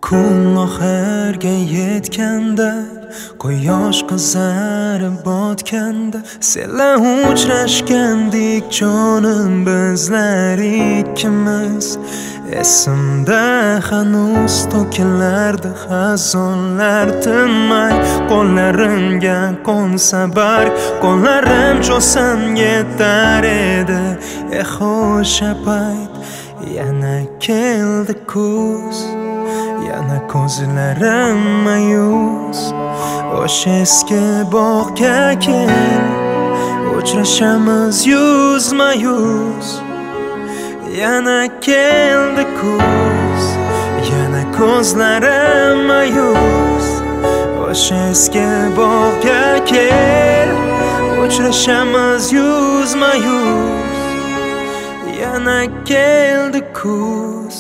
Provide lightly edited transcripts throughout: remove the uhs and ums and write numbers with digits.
Kun oxirga yetganda, quyosh qizarib botganda, senlar uchrashgandik jonim bizlar ikkimiz. Esimda hanuz to'kilardi xazonlar tinmay, qo'llarimga qo'nsa barg, qo'llarim cho'sam yetar edi. O'sha payt yana keldi kuz, yana ko'zlarim mayus. O'sha eski bog'ga kel, uchrashamiz yuzma-yuz. Yana keldi kuz, yana ko'zlarim mayus. O'sha eski bog'ga kel, uchrashamiz yuzma-yuz. Yana keldi kuz.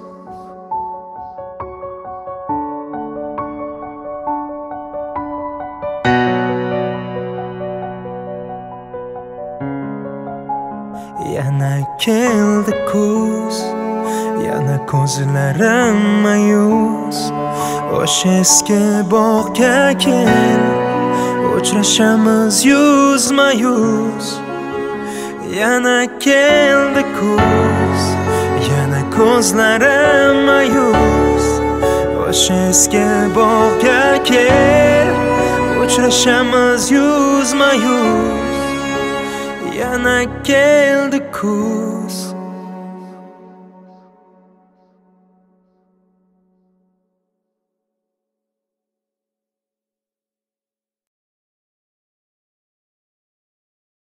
Yana keldi kuz, yana ko'zlarim mayus. O'sha eski bog'ga kel, uchrashamiz yuzma-yuz. Yana keldi kuz, yana ko'zlarim mayus. O'sha eski bog'ga kel, uchrashamiz yuzma-yuz. Yana keldi kuz.